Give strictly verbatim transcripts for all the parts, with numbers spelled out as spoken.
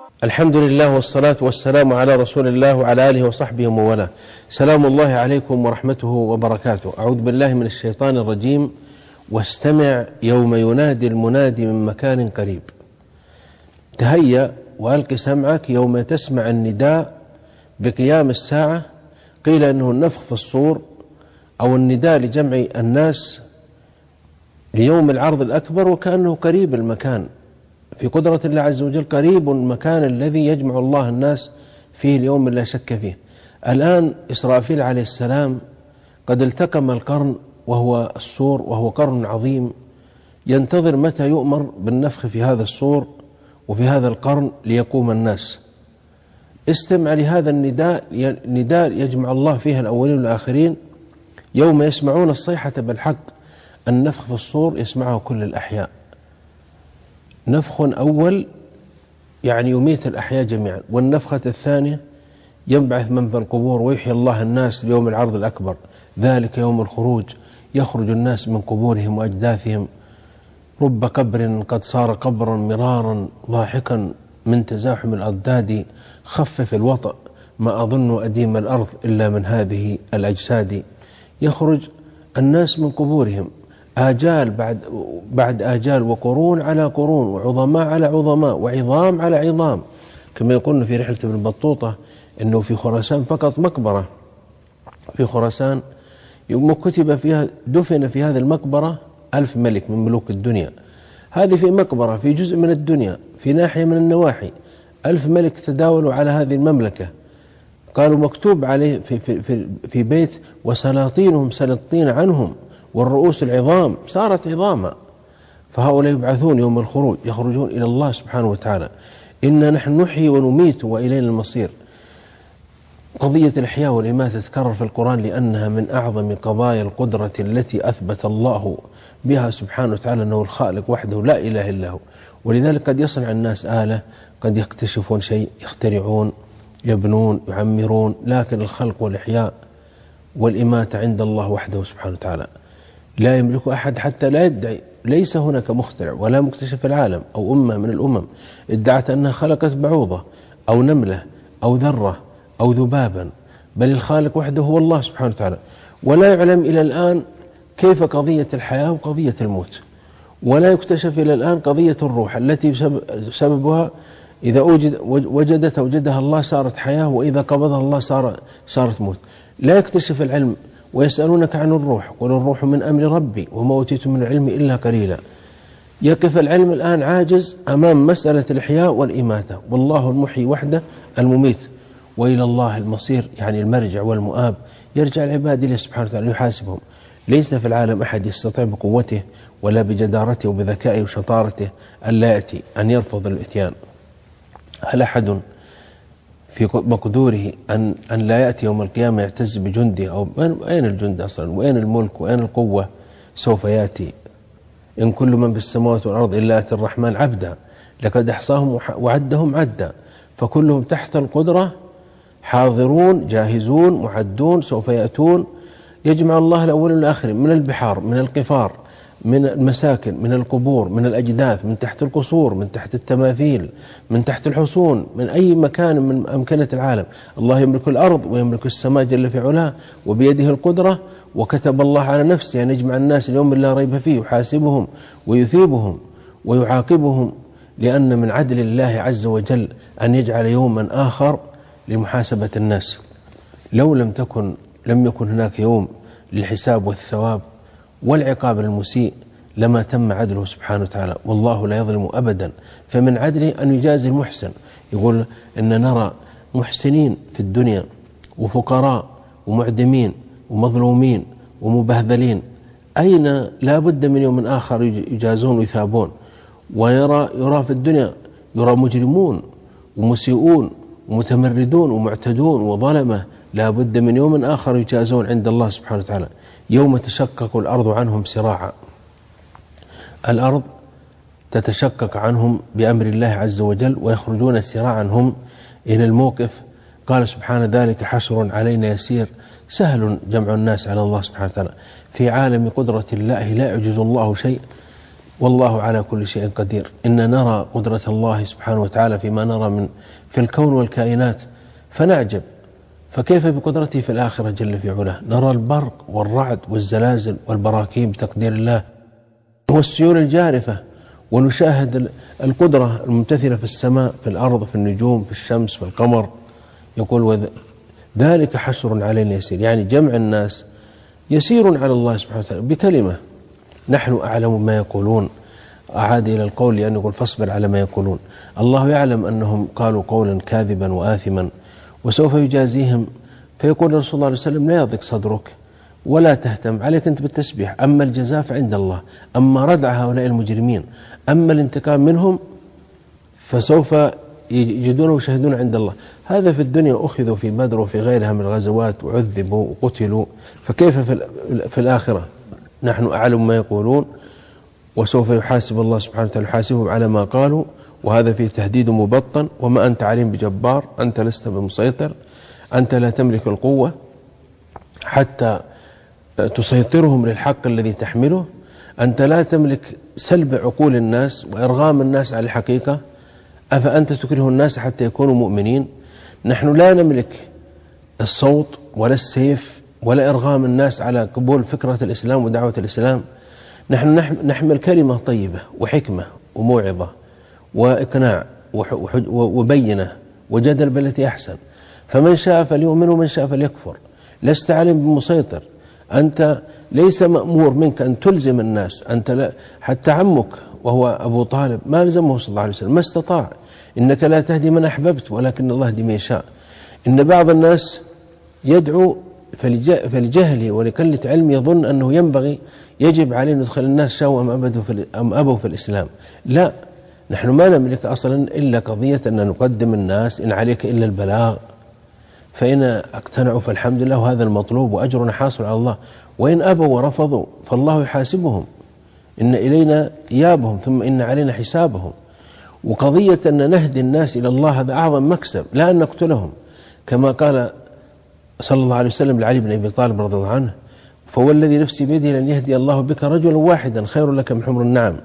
الحمد لله والصلاة والسلام على رسول الله وعلى آله وصحبه ومن والاه. سلام الله عليكم ورحمته وبركاته. أعوذ بالله من الشيطان الرجيم. واستمع يوم ينادي المنادي من مكان قريب. تهيأ وألق سمعك يوم تسمع النداء بقيام الساعة. قيل أنه النفخ في الصور أو النداء لجمع الناس ليوم العرض الأكبر، وكأنه قريب المكان في قدرة الله عز وجل، قريب المكان الذي يجمع الله الناس فيه اليوم لا شك فيه. الآن إسرافيل عليه السلام قد التقم القرن وهو الصور، وهو قرن عظيم، ينتظر متى يؤمر بالنفخ في هذا الصور وفي هذا القرن ليقوم الناس. استمع لهذا النداء، نداء يجمع الله فيها الأولين والآخرين يوم يسمعون الصيحة بالحق. النفخ في الصور يسمعه كل الأحياء. نفخ أول يعني يميت الأحياء جميعا، والنفخة الثانية ينبعث من في القبور ويحيي الله الناس ليوم العرض الأكبر، ذلك يوم الخروج. يخرج الناس من قبورهم وأجداثهم، رب قبر قد صار قبرا مرارا ضاحكا من تزاحم الأضداد، خفف الوطأ ما أظن أديم الأرض إلا من هذه الأجساد. يخرج الناس من قبورهم آجال بعد بعد آجال، وقرون على قرون، وعظماء على عظماء، وعظام على عظام، كما يقولون في رحلة ابن بطوطة أنه في خراسان فقط مقبرة في خراسان كتب فيها دفن في هذه المقبرة ألف ملك من ملوك الدنيا. هذه في مقبرة في جزء من الدنيا في ناحية من النواحي، ألف ملك تداولوا على هذه المملكة. قالوا مكتوب عليه في, في, في, في بيت وسلاطينهم سلطين عنهم والرؤوس العظام صارت عظاما. فهؤلاء يبعثون يوم الخروج، يخرجون إلى الله سبحانه وتعالى. إنا نحن نحيي ونميت وإلينا المصير. قضية الإحياء والإماتة تتكرر في القرآن لأنها من أعظم قضايا القدرة التي أثبت الله بها سبحانه وتعالى أنه الخالق وحده لا إله إلا هو. ولذلك قد يصنع الناس آلة، قد يكتشفون شيء، يخترعون، يبنون، يعمرون، لكن الخلق والإحياء والإماتة عند الله وحده سبحانه وتعالى. لا يملك أحد حتى لا يدعي. ليس هناك مخترع ولا مكتشف في العالم أو أمة من الأمم ادعت أنها خلقت بعوضة أو نملة أو ذرة أو ذبابا، بل الخالق وحده هو الله سبحانه وتعالى. ولا يعلم إلى الآن كيف قضية الحياة وقضية الموت، ولا يكتشف إلى الآن قضية الروح التي سببها إذا وجد وجدت وجدها الله صارت حياة، وإذا قبضها الله صار صارت موت. لا يكتشف العلم. ويسألونك عن الروح قل الروح من أمر ربي وما أوتيتم من العلم إلا قليلا. يقف العلم الآن عاجز أمام مسألة الإحياء والإماتة، والله المحيي وحده المميت، وإلى الله المصير، يعني المرجع والمؤاب. يرجع العباد إليه سبحانه وتعالى يحاسبهم. ليس في العالم أحد يستطيع بقوته ولا بجدارته وبذكائه وشطارته أن لا يأتي، أن يرفض الإتيان. هل أحد في مقدوره أن أن لا يأتي يوم القيامة يعتز بجنده؟ أو أين الجند أصلا؟ وأين الملك؟ وأين القوة؟ سوف يأتي. إن كل من في السماوات والأرض إلا آتي الرحمن عبدا لقد أحصاهم وعدهم عدا. فكلهم تحت القدرة حاضرون جاهزون معدون، سوف يأتون. يجمع الله الأول والآخرين من البحار، من القفار، من المساكن، من القبور، من الأجداث، من تحت القصور، من تحت التماثيل، من تحت الحصون، من أي مكان من أمكنة العالم. الله يملك الأرض ويملك السماء جل في علاه، وبيده القدرة. وكتب الله على نفسه أن يجمع الناس اليوم لا ريب فيه، يحاسبهم ويثيبهم ويعاقبهم، لأن من عدل الله عز وجل أن يجعل يوما آخر لمحاسبة الناس. لو لم تكن لم يكن هناك يوم للحساب والثواب والعقاب المسيء لما تم عدله سبحانه وتعالى، والله لا يظلم أبدا. فمن عدله أن يجازي المحسن. يقول إن نرى محسنين في الدنيا وفقراء ومعدمين ومظلومين ومبهذلين، أين لا بد من يوم آخر يجازون ويثابون. ويرى يرى في الدنيا يرى مجرمون ومسيئون ومتمردون ومعتدون وظلمة، لا بد من يوم آخر يجازون عند الله سبحانه وتعالى. يوم تشقق الأرض عنهم سراعا، الأرض تتشقق عنهم بأمر الله عز وجل، ويخرجون سراعا هم إلى الموقف. قال سبحانه ذلك حشر علينا يسير. سهل جمع الناس على الله سبحانه وتعالى. في عالم قدرة الله لا يعجز الله شيء، والله على كل شيء قدير. إن نرى قدرة الله سبحانه وتعالى فيما نرى من في الكون والكائنات فنعجب، فكيف بقدرته في الآخرة جل في علاه؟ نرى البرق والرعد والزلازل والبراكين بتقدير الله والسيول الجارفة، ونشاهد القدرة الممتثلة في السماء، في الأرض، في النجوم، في الشمس، في القمر. يقول ذلك حشر علينا يسير، يعني جمع الناس يسير على الله سبحانه وتعالى بكلمة. نحن أعلم ما يقولون، أعاد إلى القول لأن يقول فاصبر على ما يقولون. الله يعلم أنهم قالوا قولا كاذبا وآثما وسوف يجازيهم. فيقول الرسول صلى الله عليه وسلم لا يضيق صدرك ولا تهتم، عليك أنت بالتسبيح، أما الجزاء فعند الله، أما ردع هؤلاء المجرمين، أما الانتقام منهم فسوف يجدونه ويشهدون عند الله. هذا في الدنيا أخذوا في بدر وفي غيرها من الغزوات وعذبوا وقتلوا، فكيف في الآخرة؟ نحن أعلم ما يقولون وسوف يحاسب الله سبحانه وتعالى، يحاسبهم على ما قالوا، وهذا فيه تهديد مبطن. وما أنت عليهم بجبار، أنت لست بمسيطر، أنت لا تملك القوة حتى تسيطرهم للحق الذي تحمله، أنت لا تملك سلب عقول الناس وإرغام الناس على الحقيقة، أفأنت تكره الناس حتى يكونوا مؤمنين؟ نحن لا نملك الصوت ولا السيف ولا إرغام الناس على قبول فكرة الإسلام ودعوة الإسلام. نحن نحمل كلمة طيبة وحكمة وموعظة وإقناع وبينة وجدل بالتي أحسن، فمن شاء فليؤمن ومن شاء فليكفر. لست عليهم بمسيطر، أنت ليس مأمور منك أن تلزم الناس، أنت لا، حتى عمك وهو أبو طالب ما لزمه صلى الله عليه وسلم، ما استطاع. إنك لا تهدي من أحببت ولكن الله يهدي من يشاء. إن بعض الناس يدعو فلجهله ولقلة علم يظن أنه ينبغي يجب عليه أن يدخل الناس شاءوا أم أبوا في الإسلام. لا، نحن ما نملك أصلا إلا قضية أن نقدم الناس، إن عليك إلا البلاغ، فإن اقتنعوا فالحمد لله وهذا المطلوب وأجرنا حاصل على الله، وإن أبوا ورفضوا فالله يحاسبهم، إن إلينا إيابهم ثم إن علينا حسابهم. وقضية أن نهدي الناس إلى الله هذا أعظم مكسب، لا أن نقتلهم، كما قال صلى الله عليه وسلم لعلي بن أبي طالب رضي الله عنه: فوالذي نفسي بيده لن يهدي الله بك رجلا واحدا خير لك من حمر النعم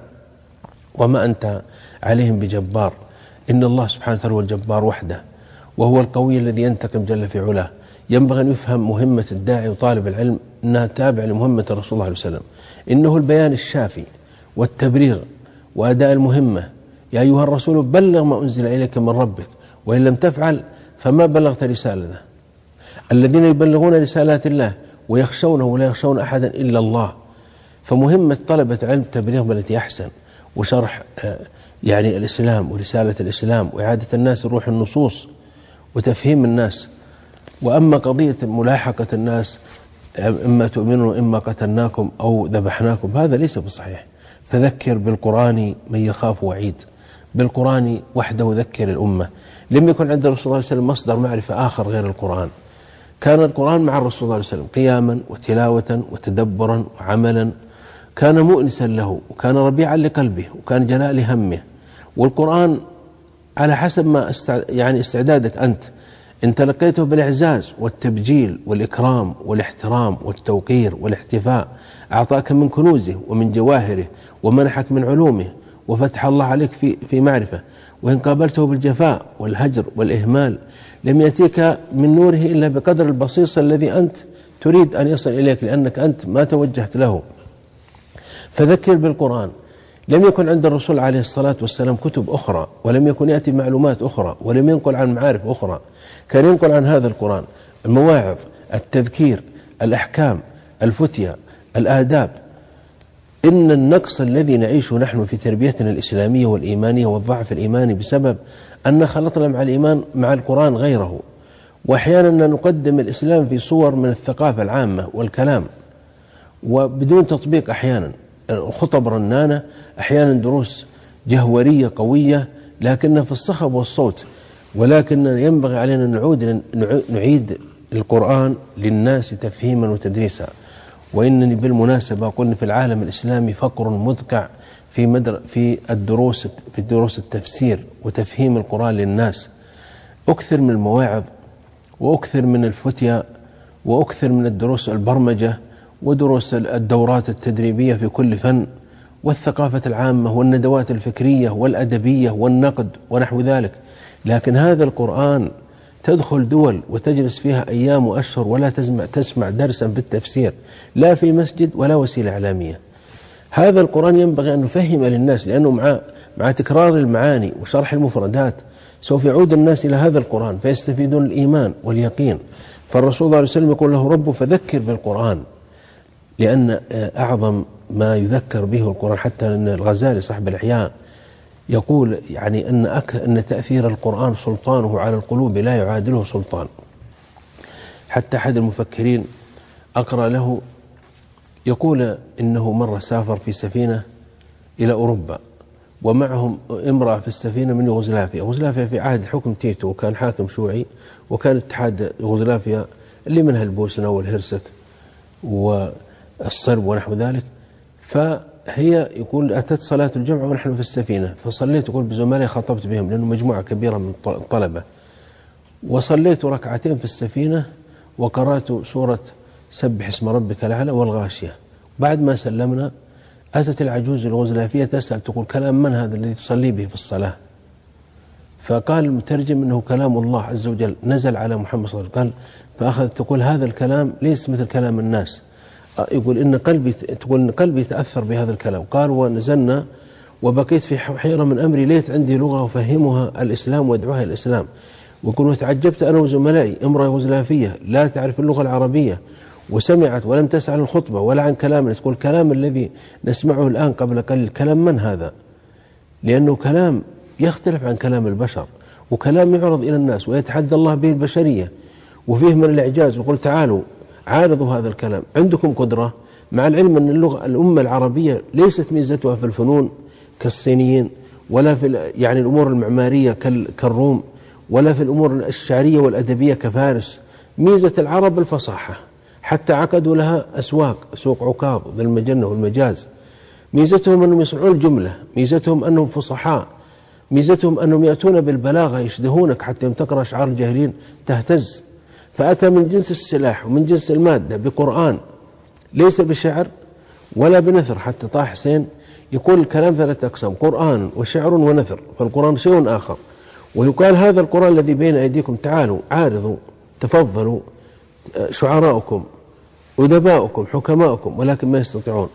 وما أنت عليهم بجبار. إن الله سبحانه وتعالى هو الجبار وحده، وهو القوي الذي ينتقم جل في علاه. ينبغي أن يفهم مهمة الداعي وطالب العلم أنها تابعة لمهمة الرسول صلى الله عليه وسلم، إنه البيان الشافي والتبليغ وأداء المهمة. يا أيها الرسول بلغ ما أنزل إليك من ربك وإن لم تفعل فما بلغت رسالته. الذين يبلغون رسالات الله ويخشونه ولا يخشون أحدا إلا الله. فمهمة طلبة علم التبليغ بالتي أحسن، وشرح يعني الإسلام ورسالة الإسلام وإعادة الناس روح النصوص وتفهيم الناس. وأما قضية ملاحقة الناس إما تؤمنون إما قتلناكم أو ذبحناكم، هذا ليس بصحيح. فذكر بالقرآن من يخاف وعيد، بالقرآن وحده ذكر الأمة. لم يكن عند الرسول صلى الله عليه وسلم مصدر معرفة آخر غير القرآن، كان القرآن مع الرسول صلى الله عليه وسلم قياما وتلاوة وتدبرا وعملا، كان مؤنسا له وكان ربيعا لقلبه وكان جلاء لهمه. والقرآن على حسب ما استع... يعني استعدادك أنت، إن تلقيته بالإعزاز والتبجيل والإكرام والاحترام والتوقير والاحتفاء، أعطاك من كنوزه ومن جواهره ومنحك من علومه وفتح الله عليك في في معرفة. وإن قابلته بالجفاء والهجر والإهمال لم يأتيك من نوره إلا بقدر البصيص الذي أنت تريد أن يصل إليك، لأنك أنت ما توجهت له. فذكر بالقرآن. لم يكن عند الرسول عليه الصلاة والسلام كتب أخرى، ولم يكن يأتي معلومات أخرى، ولم ينقل عن معارف أخرى، كان ينقل عن هذا القرآن المواعظ، التذكير، الأحكام، الفتية، الآداب. إن النقص الذي نعيشه نحن في تربيتنا الإسلامية والإيمانية والضعف الإيماني بسبب أن خلطنا مع الإيمان مع القرآن غيره، وأحيانا نقدم الإسلام في صور من الثقافة العامة والكلام وبدون تطبيق، أحيانا خطب رنانة، أحيانا دروس جهورية قوية لكنها في الصخب والصوت. ولكن ينبغي علينا نعود نعيد القرآن للناس تفهيما وتدريسا. وإنني بالمناسبة قلنا في العالم الإسلامي فقر مدقع في مدر في الدروس في دروس التفسير وتفهيم القرآن للناس. أكثر من المواعظ وأكثر من الفتية وأكثر من الدروس البرمجة ودروس الدورات التدريبية في كل فن والثقافة العامة والندوات الفكرية والأدبية والنقد ونحو ذلك. لكن هذا القرآن تدخل دول وتجلس فيها أيام وأشهر ولا تسمع, تسمع درسا بالتفسير، لا في مسجد ولا وسيلة إعلامية. هذا القرآن ينبغي أن نفهم للناس، لأنه مع, مع تكرار المعاني وشرح المفردات سوف يعود الناس إلى هذا القرآن فيستفيدون الإيمان واليقين. فالرسول صلى الله عليه وسلم يقول له ربه فذكر بالقرآن، لأن أعظم ما يذكر به القرآن. حتى أن الغزالي صاحب الإحياء يقول يعني أن, أك أن تأثير القرآن سلطانه على القلوب لا يعادله سلطان. حتى أحد المفكرين أقرأ له يقول إنه مرة سافر في سفينة إلى أوروبا ومعهم امرأة في السفينة من يوغوسلافيا. يوغوسلافيا في عهد حكم تيتو وكان حاكم شيوعي، وكان اتحاد يوغوسلافيا اللي منها البوسنة والهرسك والصرب ونحو ذلك. فهي يقول أتت صلاة الجمعة ونحن في السفينة، فصليت يقول بزملائي خطبت بهم لأنه مجموعة كبيرة من الطلبة، وصليت ركعتين في السفينة وقرأت سورة سبح اسم ربك الأعلى والغاشية. بعد ما سلمنا أتت العجوز اليوغوسلافية تسأل تقول كلام من هذا الذي تصلي به في الصلاة؟ فقال المترجم إنه كلام الله عز وجل نزل على محمد صلى الله عليه وسلم. قال فأخذت تقول هذا الكلام ليس مثل كلام الناس، يقول إن قلبي تقول إن قلبي تأثر بهذا الكلام. قال ونزلنا وبقيت في حيرة من أمري، ليت عندي لغة أفهمها الإسلام وأدعوها الإسلام. ويقول وتعجبت أنا وزملائي، امرأة يوغوسلافية لا تعرف اللغة العربية وسمعت ولم تسأل عن الخطبة ولا عن كلام، تقول الكلام الذي نسمعه الآن قبل قليل كلام من هذا؟ لأنه كلام يختلف عن كلام البشر، وكلام يعرض إلى الناس ويتحدى الله به البشرية، وفيه من الإعجاز. ويقول تعالوا عارضوا هذا الكلام، عندكم قدرة، مع العلم أن اللغة الأمة العربية ليست ميزتها في الفنون كالصينيين، ولا في يعني الأمور المعمارية كالروم، ولا في الأمور الشعرية والأدبية كفارس. ميزة العرب الفصاحة، حتى عقدوا لها أسواق، سوق عكاظ ذي المجنة والمجاز. ميزتهم أنهم يصنعون الجملة، ميزتهم أنهم فصحاء، ميزتهم أنهم يأتون بالبلاغة يشدهونك حتى يوم تقرأ أشعار الجاهلين تهتز. فأتى من جنس السلاح ومن جنس المادة بقرآن ليس بشعر ولا بنثر. حتى طه حسين يقول الكلام ثلاثة أقسام، قرآن وشعر ونثر، فالقرآن شيء آخر. ويقال هذا القرآن الذي بين أيديكم تعالوا عارضوا تفضلوا شعراؤكم أدباؤكم حكماؤكم، ولكن ما يستطيعون.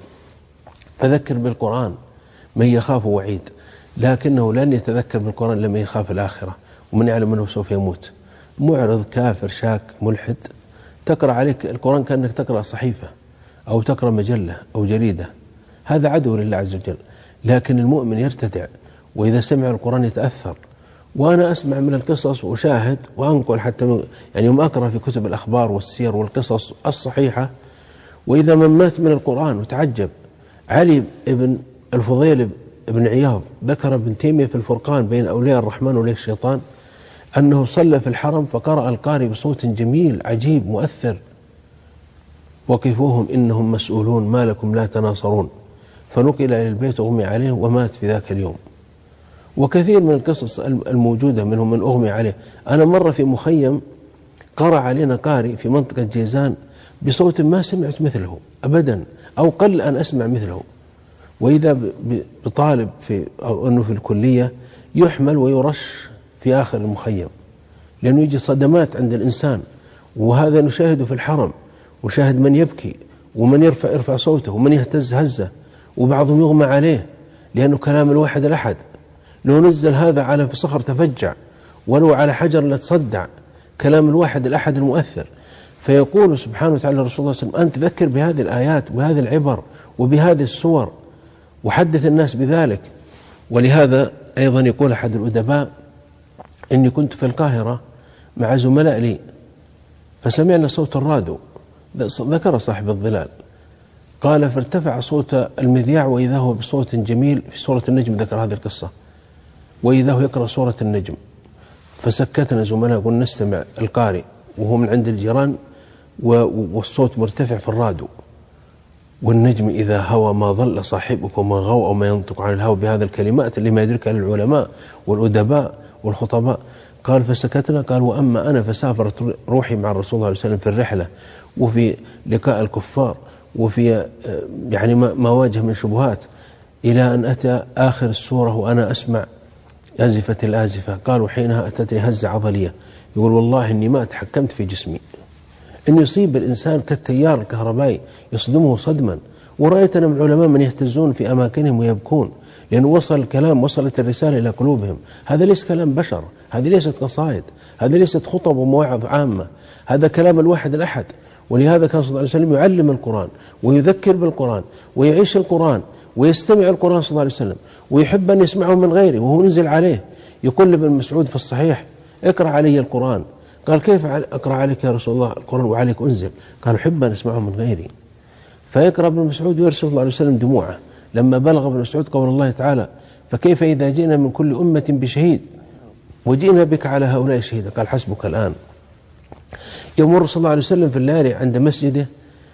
فذكر بالقرآن من يخاف وعيد، لكنه لن يتذكر بالقرآن لمن يخاف الآخرة ومن يعلم أنه سوف يموت. معرض كافر شاك ملحد تقرأ عليك القرآن كأنك تقرأ صحيفة أو تقرأ مجلة أو جريدة، هذا عدو لله عز وجل. لكن المؤمن يرتدع، وإذا سمع القرآن يتأثر. وأنا أسمع من القصص وأشاهد وأنقل، حتى يعني يوم أقرأ في كتب الأخبار والسير والقصص الصحيحة، وإذا من مات من القرآن وتعجب. علي بن الفضيل بن عياض ذكر ابن تيمية في الفرقان بين أولياء الرحمن وأولياء الشيطان أنه صلى في الحرم فقرأ القارئ بصوت جميل عجيب مؤثر: وقفوهم إنهم مسؤولون ما لكم لا تناصرون، فنقل إلى البيت وأغمي عليه ومات في ذاك اليوم. وكثير من القصص الموجودة منهم من أغمي عليه. أنا مرة في مخيم قرأ علينا قارئ في منطقة جيزان بصوت ما سمعت مثله أبدا، أو قل أن أسمع مثله. وإذا بطالب في أو أنه في الكلية يحمل ويرش في آخر المخيم، لأنه يجي صدمات عند الإنسان. وهذا نشاهده في الحرم، وشاهد من يبكي ومن يرفع يرفع صوته ومن يهتز هزه، وبعضهم يغمى عليه لأنه كلام الواحد الأحد. لو نزل هذا على في صخر تفجع، ولو على حجر لتصدع، كلام الواحد الأحد المؤثر. فيقول سبحانه وتعالى رسول الله صلى الله عليه وسلم: أنت ذكر بهذه الآيات وبهذه العبر وبهذه الصور وحدث الناس بذلك. ولهذا أيضا يقول أحد الأدباء: إني كنت في القاهرة مع زملاء لي فسمعنا صوت الرادو، ذكر صاحب الظلال، قال فارتفع صوت المذياع وإذا هو بصوت جميل في سورة النجم، ذكر هذه القصة، وإذا هو يقرأ سورة النجم. فسكتنا زملاء قلنا نستمع القارئ وهو من عند الجيران والصوت مرتفع في الرادو: والنجم إذا هوى ما ضل صاحبك وما غوى وما ينطق عن الهوى، بهذا الكلمات اللي ما يدركها العلماء والأدباء والخطباء. قال فسكتنا. قال وأما أنا فسافرت روحي مع الرسول صلى الله عليه وسلم في الرحلة وفي لقاء الكفار وفي يعني ما واجه من شبهات، إلى أن أتى آخر السورة وأنا أسمع أزفة الآزفة. قالوا حينها أتتني هزة عضلية، يقول والله إني ما تحكمت في جسمي، إن يصيب الإنسان كالتيار الكهربائي يصدمه صدما. ورأيتنا من العلماء من يهتزون في أماكنهم ويبكون، لأنه وصل الكلام، وصلت الرسالة إلى قلوبهم. هذا ليس كلام بشر، هذه ليست قصائد، هذه ليست خطب ومواعظ عامة، هذا كلام الواحد الأحد. ولهذا كان صلى الله عليه وسلم يعلم القرآن ويذكر بالقرآن ويعيش القرآن ويستمع القرآن صلى الله عليه وسلم، ويحب أن يسمعه من غيره وهو نزل عليه. يقول لابن مسعود في الصحيح اقرأ علي القرآن. قال كيف أقرأ عليك يا رسول الله القرآن وعليك أنزل؟ قال أحب أن أسمعه من غيري. فيقرأ ابن مسعود ويرسل صلى الله عليه وسلم دموعه لما بلغ ابن مسعود قول الله تعالى فكيف إذا جئنا من كل أمة بشهيد وجئنا بك على هؤلاء شهيدا؟ قال حسبك الآن. يمر صلى الله عليه وسلم في الليالي عند مسجده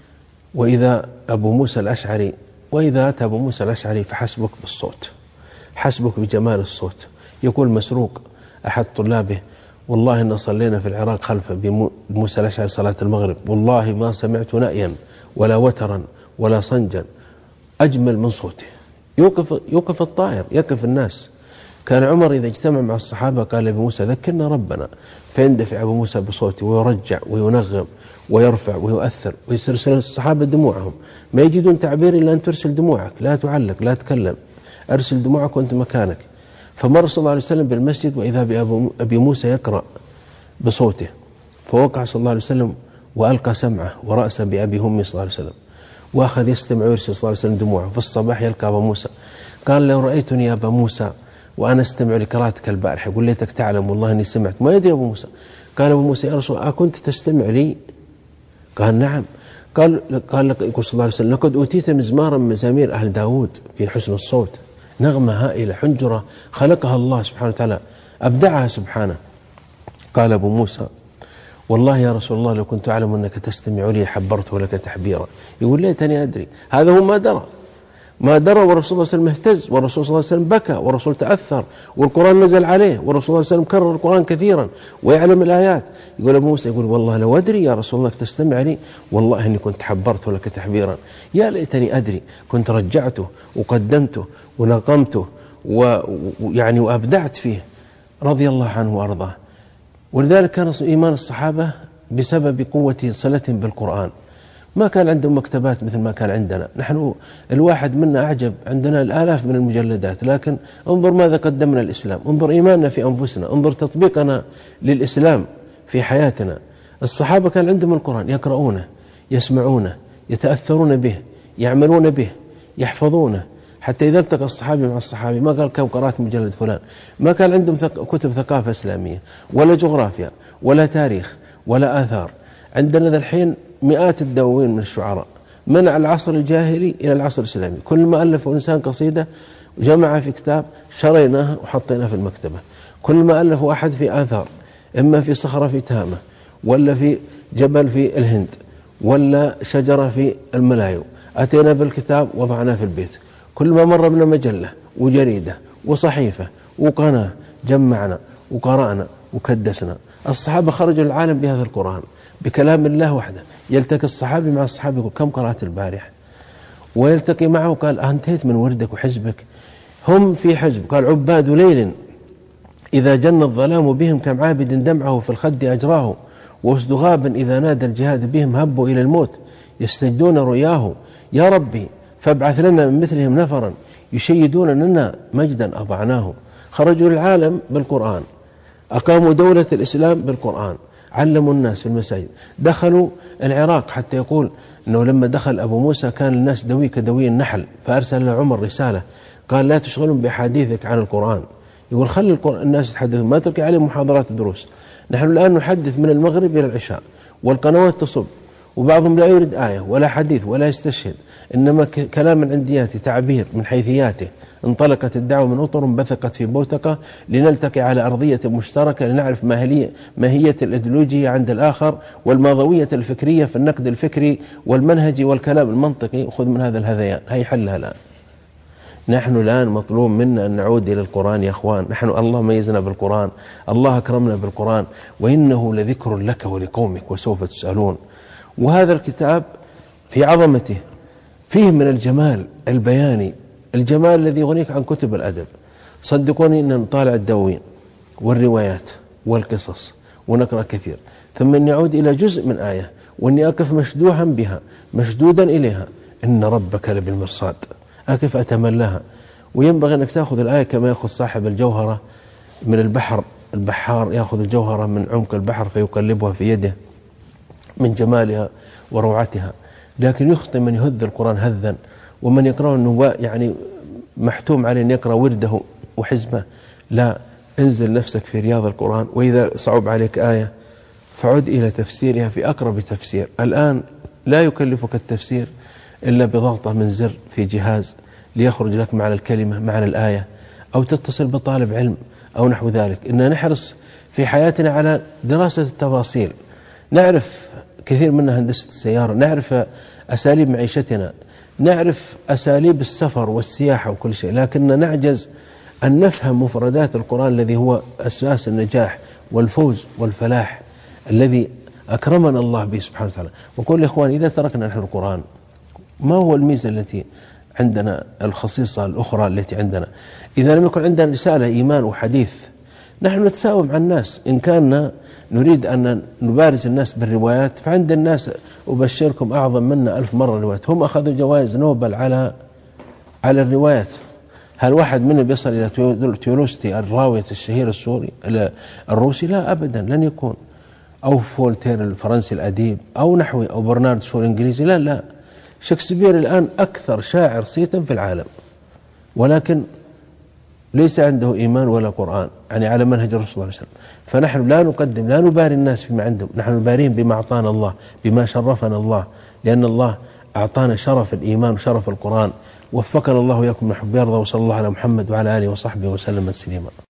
وإذا أبو موسى الأشعري، وإذا أتى أبو موسى الأشعري فحسبك بالصوت، حسبك بجمال الصوت. يقول مسروق أحد طلابه والله إن صلينا في العراق خلف بموسى الأشعري صلاة المغرب، والله ما سمعت نأيا ولا وترا ولا صنجا أجمل من صوته. يوقف, يوقف الطائر، يقف الناس. كان عمر إذا اجتمع مع الصحابة قال لأبو موسى ذكرنا ربنا، فيندفع أبو موسى بصوته ويرجع وينغم ويرفع ويؤثر ويرسل الصحابة دموعهم، ما يجدون تعبير إلا أن ترسل دموعك، لا تعلق لا تكلم، أرسل دموعك وأنت مكانك. فمر صلى الله عليه وسلم بالمسجد وإذا بأبي موسى يقرأ بصوته، فوقع صلى الله عليه وسلم وألقى سمعه ورأسه بأبي همي صلى الله عليه وسلم، وأخذ يستمع ويرسل صلى الله عليه وسلم دموعه. في الصباح يلقى أبا موسى قال لو رأيتني يا أبا موسى وأنا أستمع لقراءتك البارحة يقول ليتك تعلم والله أني سمعت. ما يدري أبو موسى. قال أبو موسى يا رسول الله أكنت تستمع لي؟ قال نعم. قال قال لك يقول صلى الله عليه وسلم لقد أوتيت مزمارا من مزامير أهل داود في حسن الصوت، نغمة هائلة حنجرة خلقها الله سبحانه وتعالى أبدعها سبحانه. قال أبو موسى والله يا رسول الله لو كنت أعلم أنك تستمع لي حبرته لك تحبيرا. يقول ليتني أدري. هذا هو ما درى، ما درى. والرسول صلى الله عليه وسلم اهتز، والرسول صلى الله عليه وسلم بكى، والرسول تأثر، والقرآن نزل عليه، والرسول صلى الله عليه وسلم كرر القرآن كثيرا ويعلم الآيات. يقول أبو موسى يقول والله لو أدري يا رسول الله أنك تستمع لي والله إني كنت حبرته لك تحبيرا. يا ليتني أدري، كنت رجعته وقدمته ونقمته ويعني وأبدعت فيه رضي الله عنه وأرضاه. ولذلك كان إيمان الصحابة بسبب قوة صلتهم بالقرآن. ما كان عندهم مكتبات مثل ما كان عندنا. نحن الواحد منا أعجب، عندنا الآلاف من المجلدات، لكن انظر ماذا قدمنا الإسلام، انظر إيماننا في أنفسنا، انظر تطبيقنا للإسلام في حياتنا. الصحابة كان عندهم القرآن يقرؤونه يسمعونه يتأثرون به يعملون به يحفظونه. حتى إذا التقى الصحابي مع الصحابي ما قال كم قرأت مجلد فلان. ما كان عندهم كتب ثقافة إسلامية ولا جغرافيا ولا تاريخ ولا آثار. عندنا ذا الحين مئات الدواوين من الشعراء من العصر الجاهلي إلى العصر الإسلامي، كل ما ألف إنسان قصيدة جمعها في كتاب شريناها وحطيناها في المكتبة. كل ما ألف أحد في آثار، إما في صخرة في تهامة ولا في جبل في الهند ولا شجرة في الملايو، أتينا بالكتاب وضعناه في البيت. كل ما مر بنا مجلة وجريدة وصحيفة وقناة جمعنا وقرأنا وكدسنا. الصحابة خرجوا العالم بهذا القرآن بكلام الله وحده. يلتقي الصحابي مع الصحابي يقول كم قرأت البارح، ويلتقي معه قال أنتهيت من وردك وحزبك. هم في حزب قال عباد ليل إذا جن الظلام بهم كم عابد دمعه في الخد أجراه، وأسد غاب إذا نادى الجهاد بهم هبوا إلى الموت يستجدون رؤياه. يا ربي فابعث لنا من مثلهم نفرا يشيدون لنا مجدا أضعناه. خرجوا للعالم بالقرآن، أقاموا دولة الإسلام بالقرآن، علموا الناس في المساجد، دخلوا العراق. حتى يقول أنه لما دخل أبو موسى كان الناس دوي كدوي النحل، فأرسل عمر رسالة قال لا تشغلون بحديثك عن القرآن. يقول خلي الناس يتحدثون، ما تلقي عليهم محاضرات دروس. نحن الآن نحدث من المغرب إلى العشاء والقنوات تصب، وبعضهم لا يريد آية ولا حديث ولا يستشهد، إنما كلام من عندياته تعبير من حيثياته. انطلقت الدعوة من أطر بثقت في بوتقة لنلتقي على أرضية مشتركة لنعرف ماهية الإيديولوجية عند الآخر والماضوية الفكرية في النقد الفكري والمنهجي والكلام المنطقي. خذ من هذا الهذيان، هي حلها الآن. نحن الآن مطلوب منا أن نعود إلى القرآن يا أخوان. نحن الله ميزنا بالقرآن، الله أكرمنا بالقرآن، وإنه لذكر لك ولقومك وسوف تسألون. وهذا الكتاب في عظمته فيه من الجمال البياني الجمال الذي يغنيك عن كتب الأدب. صدقوني أن نطالع الدواوين والروايات والقصص ونقرأ كثير، ثم أن يعود إلى جزء من آية وأني أقف مشدوحا بها مشدودا إليها، إن ربك لبالمرصاد، أقف أتملاها. وينبغي أنك تأخذ الآية كما يأخذ صاحب الجوهرة من البحر، البحار يأخذ الجوهرة من عمق البحر فيقلبها في يده من جمالها وروعتها. لكن يخطئ من يهذ القرآن هذا، ومن يقرأ أنه يعني محتوم عليه أن يقرأ ورده وحزبه. لا، انزل نفسك في رياض القرآن، وإذا صعب عليك آية فعد إلى تفسيرها في أقرب تفسير. الآن لا يكلفك التفسير إلا بضغطة من زر في جهاز ليخرج لك معنى الكلمة معنى الآية، أو تتصل بطالب علم أو نحو ذلك. إننا نحرص في حياتنا على دراسة التفاصيل، نعرف كثير منها هندسة السيارة، نعرف أساليب معيشتنا، نعرف أساليب السفر والسياحة وكل شيء، لكننا نعجز أن نفهم مفردات القرآن الذي هو أساس النجاح والفوز والفلاح الذي أكرمنا الله به سبحانه وتعالى. وقول إخوان، إذا تركنا نحن القرآن، ما هو الميزة التي عندنا الخصيصة الأخرى التي عندنا؟ إذا لم يكن عندنا رسالة إيمان وحديث، نحن نتساوى مع الناس. إن كان نريد أن نبارز الناس بالروايات، فعند الناس أبشركم أعظم منا ألف مرة روايات، هم أخذوا جوائز نوبل على على الروايات. هل واحد منهم بيصل إلى تولستوي الراوية الشهير السوري الروسي؟ لا أبدا، لن يكون. أو فولتير الفرنسي الأديب، أو نحوي، أو برنارد شو الإنجليزي، لا لا. شكسبير الآن أكثر شاعر صيتا في العالم، ولكن ليس عنده إيمان ولا قرآن، يعني على منهج الرسول صلى الله عليه وسلم. فنحن لا نقدم، لا نباري الناس فيما عندهم، نحن نباريهم بما أعطانا الله، بما شرفنا الله، لأن الله أعطانا شرف الإيمان وشرف القرآن. وفقنا الله وإياكم نحب يرضى. وصلى الله على محمد وعلى آله وصحبه وسلم تسليما.